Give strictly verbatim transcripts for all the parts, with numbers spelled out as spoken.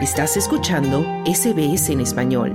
Estás escuchando S B S en español.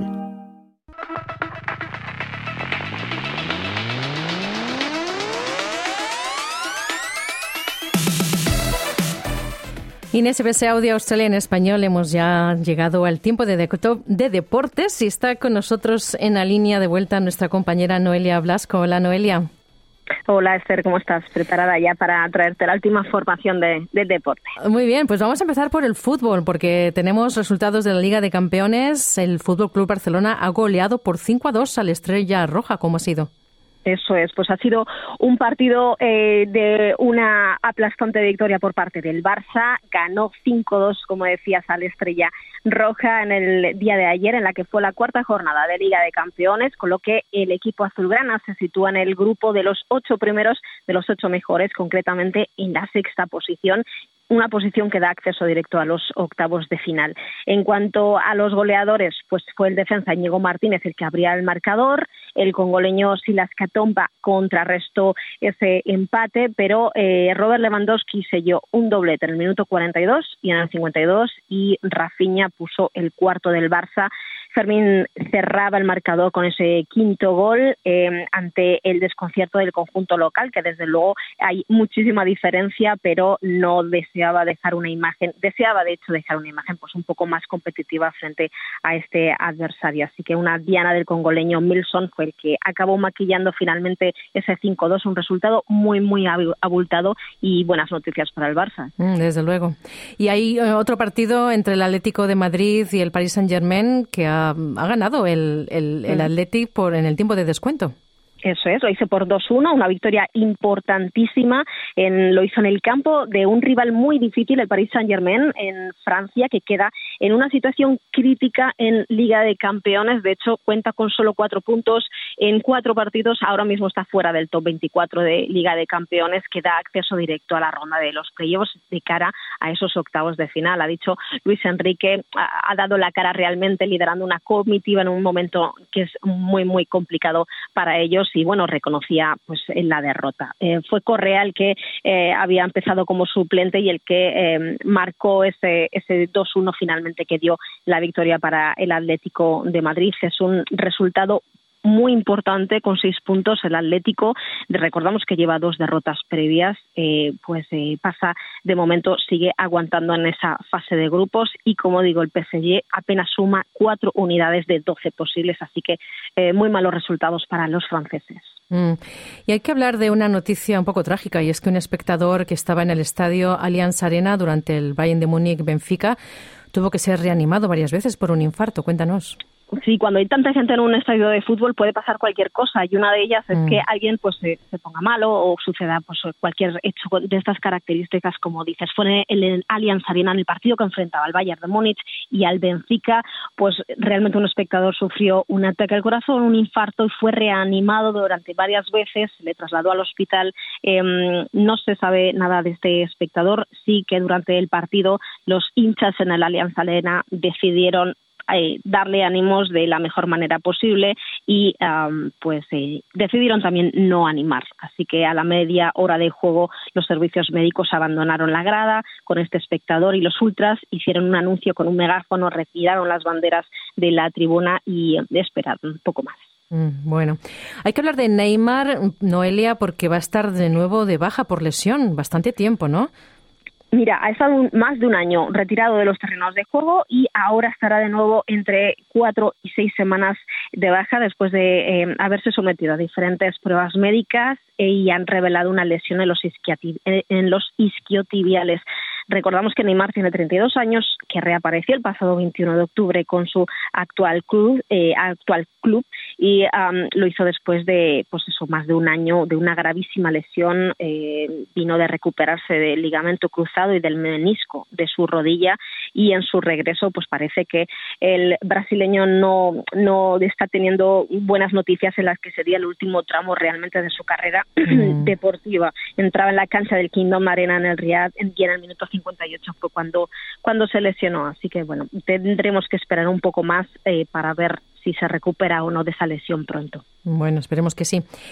En S B S Audio Australia en español hemos ya llegado al tiempo de, de, de deportes y está con nosotros en la línea de vuelta nuestra compañera Noelia Blasco. Hola, Noelia. Hola, Esther, ¿cómo estás? ¿Preparada ya para traerte la última formación de, de deporte? Muy bien, pues vamos a empezar por el fútbol, porque tenemos resultados de la Liga de Campeones. El Fútbol Club Barcelona ha goleado por cinco a dos al Estrella Roja. ¿Cómo ha sido? Eso es, pues ha sido un partido eh, de una aplastante victoria por parte del Barça. Ganó cinco a dos, como decías, al Estrella Roja en el día de ayer, en la que fue la cuarta jornada de Liga de Campeones, con lo que el equipo azulgrana se sitúa en el grupo de los ocho primeros, de los ocho mejores, concretamente en la sexta posición. Una posición que da acceso directo a los octavos de final. En cuanto a los goleadores, pues fue el defensa Íñigo Martínez el que abría el marcador. El congoleño Silas Katomba contrarrestó ese empate, pero eh, Robert Lewandowski selló un doblete en el minuto cuarenta y dos y en el cincuenta y dos, y Rafinha puso el cuarto del Barça. Fermín cerraba el marcador con ese quinto gol eh, ante el desconcierto del conjunto local, que desde luego hay muchísima diferencia, pero no deseaba dejar una imagen, deseaba de hecho dejar una imagen pues un poco más competitiva frente a este adversario. Así que una diana del congoleño Milson fue el que acabó maquillando finalmente ese cinco a dos, un resultado muy muy abultado y buenas noticias para el Barça. Mm, desde luego. Y hay otro partido entre el Atlético de Madrid y el Paris Saint-Germain que ha ha ganado el, el, el Athletic por, en el tiempo de descuento. Eso es, lo hizo por dos uno, una victoria importantísima. En, lo hizo en el campo de un rival muy difícil, el Paris Saint-Germain, en Francia, que queda en una situación crítica en Liga de Campeones. De hecho, cuenta con solo cuatro puntos en cuatro partidos. Ahora mismo está fuera del top veinticuatro de Liga de Campeones, que da acceso directo a la ronda de los playoffs de cara a esos octavos de final. Ha dicho Luis Enrique, ha, ha dado la cara realmente liderando una comitiva en un momento que es muy, muy complicado para ellos. Y bueno, reconocía pues en la derrota. Eh, fue Correa el que eh, había empezado como suplente y el que eh, marcó ese, ese dos uno finalmente que dio la victoria para el Atlético de Madrid. Es un resultado muy importante, con seis puntos. El Atlético, recordamos que lleva dos derrotas previas, eh, pues eh, pasa, de momento sigue aguantando en esa fase de grupos y, como digo, el P S G apenas suma cuatro unidades de doce posibles, así que eh, muy malos resultados para los franceses. Mm. Y hay que hablar de una noticia un poco trágica, y es que un espectador que estaba en el estadio Allianz Arena durante el Bayern de Múnich-Benfica tuvo que ser reanimado varias veces por un infarto. Cuéntanos. Sí, cuando hay tanta gente en un estadio de fútbol puede pasar cualquier cosa, y una de ellas es mm. que alguien pues se, se ponga malo o suceda pues cualquier hecho de estas características, como dices. Fue en el Allianz Arena, en el partido que enfrentaba al Bayern de Múnich y al Benfica, pues realmente un espectador sufrió un ataque al corazón, un infarto, y fue reanimado durante varias veces, se le trasladó al hospital. Eh, no se sabe nada de este espectador. Sí que durante el partido los hinchas en el Allianz Arena decidieron Eh, darle ánimos de la mejor manera posible y um, pues eh, decidieron también no animar. Así que a la media hora de juego los servicios médicos abandonaron la grada con este espectador, y los ultras hicieron un anuncio con un megáfono, retiraron las banderas de la tribuna y esperaron un poco más. Mm, bueno, hay que hablar de Neymar, Noelia, porque va a estar de nuevo de baja por lesión bastante tiempo, ¿no? Mira, ha estado un, más de un año retirado de los terrenos de juego y ahora estará de nuevo entre cuatro y seis semanas de baja después de eh, haberse sometido a diferentes pruebas médicas eh, y han revelado una lesión en los, isquioti- en los isquiotibiales. Recordamos que Neymar tiene treinta y dos años, que reapareció el pasado veintiuno de octubre con su actual club, eh, actual club y um, lo hizo después de pues eso, más de un año de una gravísima lesión. Eh, vino de recuperarse del ligamento cruzado y del menisco de su rodilla, y en su regreso pues parece que el brasileño no, no está teniendo buenas noticias en las que sería el último tramo realmente de su carrera mm. deportiva. Entraba en la cancha del Kingdom Arena en el Riad y en el minuto cincuenta y ocho fue cuando, cuando se lesionó. Así que bueno, tendremos que esperar un poco más eh, para ver si se recupera o no de esa lesión pronto. Bueno, esperemos que sí.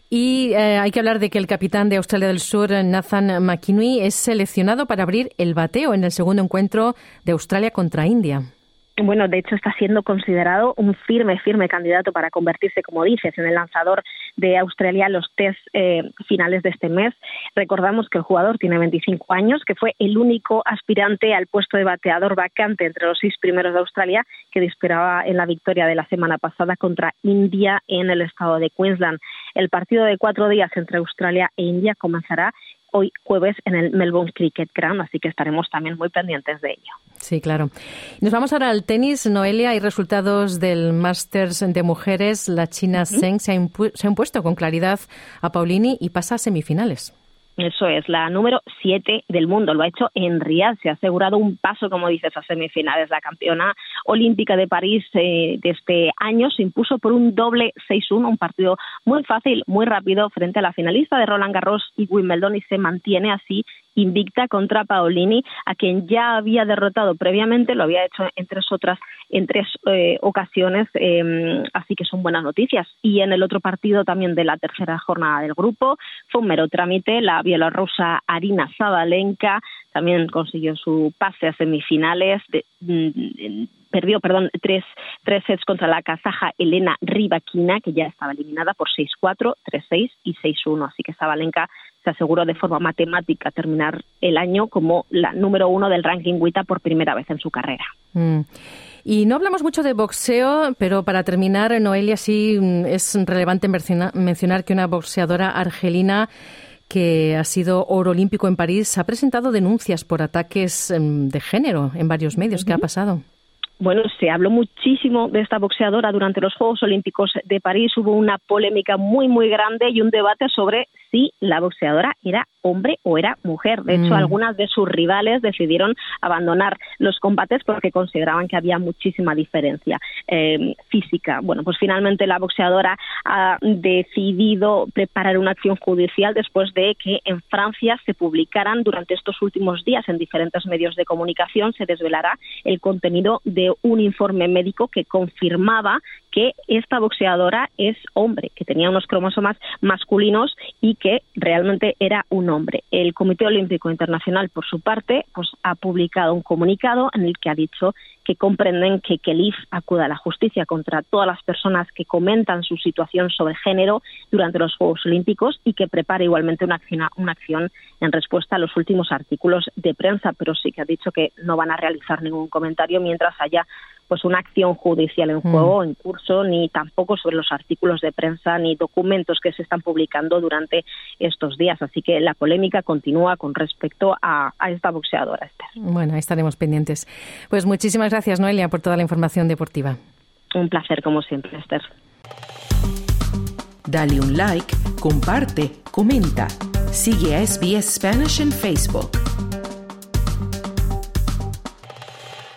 Y eh, hay que hablar de que el capitán de Australia del Sur, Nathan McKinley, es seleccionado para abrir el bateo en el segundo encuentro de Australia contra India. Bueno, de hecho está siendo considerado un firme, firme candidato para convertirse, como dices, en el lanzador de Australia en los test eh, finales de este mes. Recordamos que el jugador tiene veinticinco años, que fue el único aspirante al puesto de bateador vacante entre los seis primeros de Australia, que disparaba en la victoria de la semana pasada contra India en el estado de Queensland. El partido de cuatro días entre Australia e India comenzará hoy jueves en el Melbourne Cricket Ground, así que estaremos también muy pendientes de ello. Sí, claro. Nos vamos ahora al tenis, Noelia. Hay resultados del Masters de mujeres. La china Zheng uh-huh. se, ha impu- se ha impuesto con claridad a Paulini y pasa a semifinales. Eso es, la número siete del mundo. Lo ha hecho en Riad. Se ha asegurado un paso, como dices, a semifinales. La campeona olímpica de París eh, de este año se impuso por un doble seis uno, un partido muy fácil, muy rápido, frente a la finalista de Roland Garros y Wimbledon, y se mantiene así invicta contra Paolini, a quien ya había derrotado previamente. Lo había hecho en tres otras en tres eh, ocasiones, eh, así que son buenas noticias. Y en el otro partido también de la tercera jornada del grupo fue un mero trámite. La bielorrusa Arina Sabalenka también consiguió su pase a semifinales. De, mm, perdió, perdón, tres, tres sets contra la kazaja Elena Rybakina, que ya estaba eliminada por seis cuatro, tres seis y seis uno. Así que Sabalenka se aseguró de forma matemática terminar el año como la número uno del ranking W T A por primera vez en su carrera. Mm. Y no hablamos mucho de boxeo, pero para terminar, Noelia, sí es relevante mencionar que una boxeadora argelina que ha sido oro olímpico en París ha presentado denuncias por ataques de género en varios medios. ¿Qué uh-huh. ha pasado? Bueno, se habló muchísimo de esta boxeadora durante los Juegos Olímpicos de París. Hubo una polémica muy, muy grande y un debate sobre si la boxeadora era hombre o era mujer. De hecho, mm. algunas de sus rivales decidieron abandonar los combates porque consideraban que había muchísima diferencia eh, física. Bueno, pues finalmente la boxeadora ha decidido preparar una acción judicial después de que en Francia se publicaran durante estos últimos días en diferentes medios de comunicación, se desvelará el contenido de un informe médico que confirmaba que esta boxeadora es hombre, que tenía unos cromosomas masculinos y que realmente era un hombre. El Comité Olímpico Internacional, por su parte, pues ha publicado un comunicado en el que ha dicho que comprenden que que el I F acuda a la justicia contra todas las personas que comentan su situación sobre género durante los Juegos Olímpicos y que prepare igualmente una acción, una acción en respuesta a los últimos artículos de prensa, pero sí que ha dicho que no van a realizar ningún comentario mientras haya pues una acción judicial en juego, mm. en curso, ni tampoco sobre los artículos de prensa ni documentos que se están publicando durante estos días. Así que la polémica continúa con respecto a, a esta boxeadora, Esther. Bueno, ahí estaremos pendientes. Pues muchísimas gracias, Noelia, por toda la información deportiva. Un placer, como siempre, Esther. Dale un like, comparte, comenta. Sigue a S B S Spanish en Facebook.